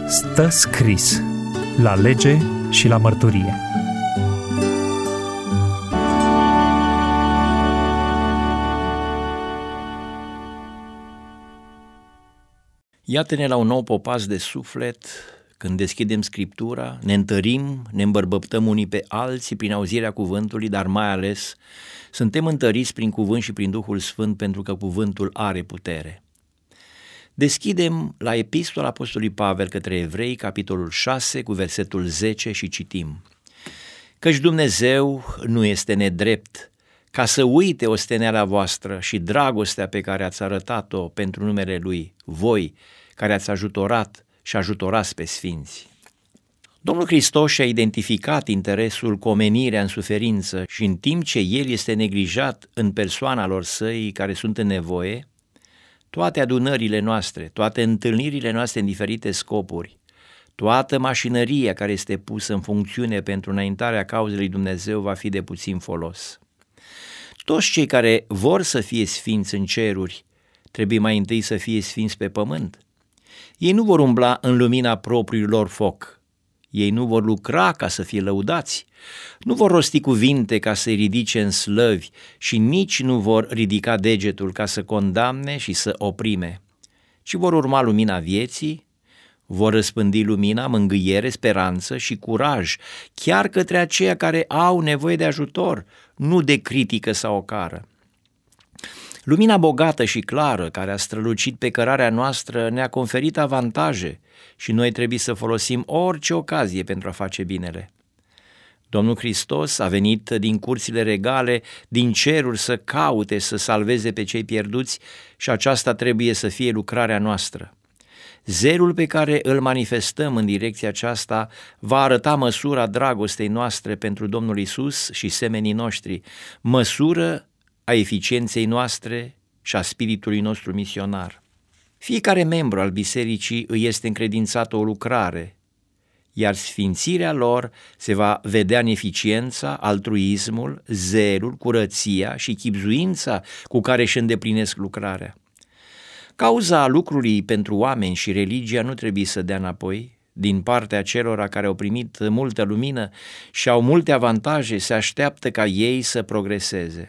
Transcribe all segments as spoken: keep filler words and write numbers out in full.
Stă scris la lege și la mărturie. Iată-ne la un nou popas de suflet, când deschidem Scriptura, ne întărim, ne îmbărbătăm unii pe alții prin auzirea cuvântului, dar mai ales suntem întăriți prin cuvânt și prin Duhul Sfânt, pentru că cuvântul are putere. Deschidem la Epistola Apostolului Pavel către Evrei, capitolul șase, cu versetul zece și citim: Căci Dumnezeu nu este nedrept ca să uite osteneala voastră și dragostea pe care ați arătat-o pentru numele Lui, voi care ați ajutorat și ajutorați pe sfinți. Domnul Hristos și-a identificat interesul cu omenirea în suferință și în timp ce El este neglijat în persoana lor săi care sunt în nevoie, toate adunările noastre, toate întâlnirile noastre în diferite scopuri, toată mașinăria care este pusă în funcțiune pentru înaintarea cauzei lui Dumnezeu va fi de puțin folos. Toți cei care vor să fie sfinți în ceruri trebuie mai întâi să fie sfinți pe pământ. Ei nu vor umbla în lumina propriului lor foc. Ei nu vor lucra ca să fie lăudați, nu vor rosti cuvinte ca să-i ridice în slăvi și nici nu vor ridica degetul ca să condamne și să oprime, ci vor urma lumina vieții, vor răspândi lumina, mângâiere, speranță și curaj, chiar către aceia care au nevoie de ajutor, nu de critică sau ocară. Lumina bogată și clară care a strălucit pe cărarea noastră ne-a conferit avantaje și noi trebuie să folosim orice ocazie pentru a face binele. Domnul Hristos a venit din curțile regale, din ceruri să caute, să salveze pe cei pierduți și aceasta trebuie să fie lucrarea noastră. Zelul pe care îl manifestăm în direcția aceasta va arăta măsura dragostei noastre pentru Domnul Iisus și semenii noștri, măsură a eficienței noastre și a spiritului nostru misionar. Fiecare membru al bisericii îi este încredințată o lucrare, iar sfințirea lor se va vedea în eficiența, altruismul, zelul, curăția și chibzuința cu care își îndeplinesc lucrarea. Cauza lucrului pentru oameni și religia nu trebuie să dea înapoi. Din partea celor care au primit multă lumină și au multe avantaje, se așteaptă ca ei să progreseze.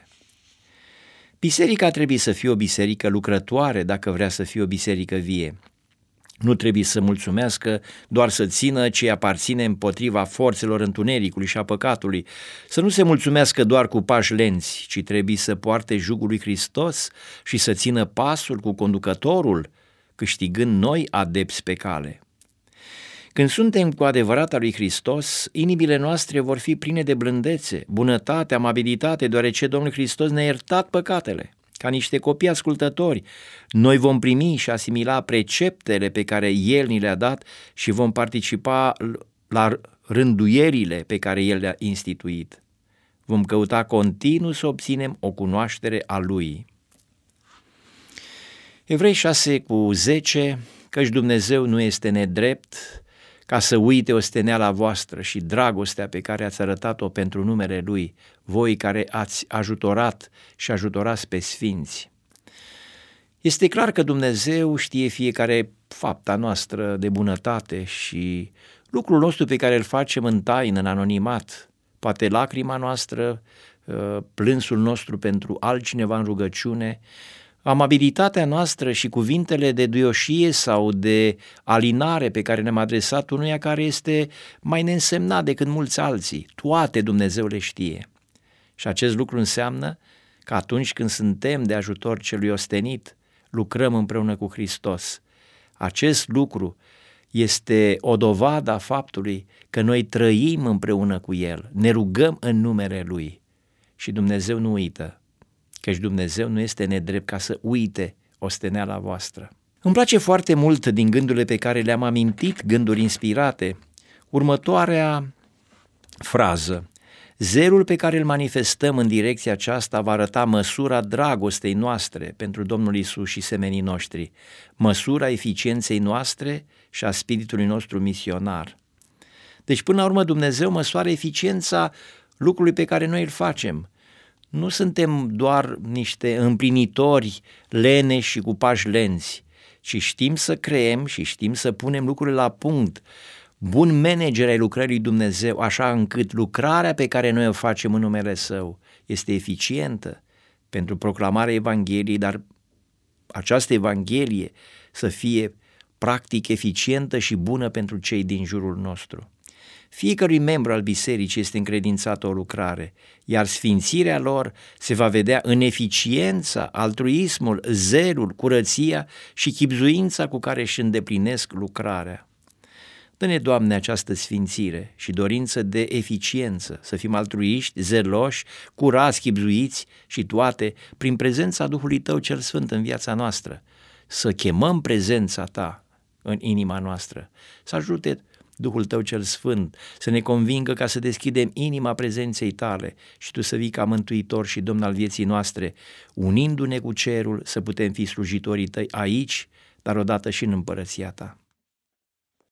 Biserica trebuie să fie o biserică lucrătoare dacă vrea să fie o biserică vie. Nu trebuie să mulțumească doar să țină ce aparține împotriva forțelor întunericului și a păcatului, să nu se mulțumească doar cu pași lenți, ci trebuie să poarte jugul lui Hristos și să țină pasul cu conducătorul, câștigând noi adepți pe cale. Când suntem cu adevărat al lui Hristos, inimile noastre vor fi pline de blândețe, bunătate, amabilitate, deoarece Domnul Hristos ne-a iertat păcatele. Ca niște copii ascultători, noi vom primi și asimila preceptele pe care El ni le-a dat și vom participa la rânduierile pe care El le-a instituit. Vom căuta continuu să obținem o cunoaștere a Lui. Evrei șase cu zece, căci Dumnezeu nu este nedrept ca să uite osteneala voastră și dragostea pe care ați arătat-o pentru numele Lui, voi care ați ajutorat și ajutorați pe sfinți. Este clar că Dumnezeu știe fiecare fapta noastră de bunătate și lucrul nostru pe care îl facem în taină, în anonimat, poate lacrima noastră, plânsul nostru pentru altcineva în rugăciune, amabilitatea noastră și cuvintele de duioșie sau de alinare pe care ne-am adresat unuia care este mai neînsemnat decât mulți alții, toate Dumnezeu le știe. Și acest lucru înseamnă că atunci când suntem de ajutor celui ostenit, lucrăm împreună cu Hristos. Acest lucru este o dovadă a faptului că noi trăim împreună cu El, ne rugăm în numele Lui și Dumnezeu nu uită. Căci Dumnezeu nu este nedrept ca să uite osteneala voastră. Îmi place foarte mult din gândurile pe care le-am amintit, gânduri inspirate, următoarea frază: zelul pe care îl manifestăm în direcția aceasta va arăta măsura dragostei noastre pentru Domnul Iisus și semenii noștri, măsura eficienței noastre și a spiritului nostru misionar. Deci până la urmă Dumnezeu măsoară eficiența lucrului pe care noi îl facem. Nu suntem doar niște împlinitori leneși și cu pași lenți, ci știm să creăm și știm să punem lucrurile la punct, bun manager ai lucrării Dumnezeu, așa încât lucrarea pe care noi o facem în numele Său este eficientă pentru proclamarea Evangheliei, dar această Evanghelie să fie practic eficientă și bună pentru cei din jurul nostru. Fiecărui membru al bisericii este încredințată o lucrare, iar sfințirea lor se va vedea în eficiența, altruismul, zelul, curăția și chibzuința cu care își îndeplinesc lucrarea. Dă-ne, Doamne, această sfințire și dorință de eficiență, să fim altruiști, zeloși, curați, chibzuiți și toate prin prezența Duhului Tău cel Sfânt în viața noastră, să chemăm prezența Ta în inima noastră, să ajute Duhul Tău cel Sfânt să ne convingă ca să deschidem inima prezenței Tale și Tu să vii ca Mântuitor și Domn al vieții noastre, unindu-ne cu cerul să putem fi slujitorii Tăi aici, dar odată și în împărăția Ta.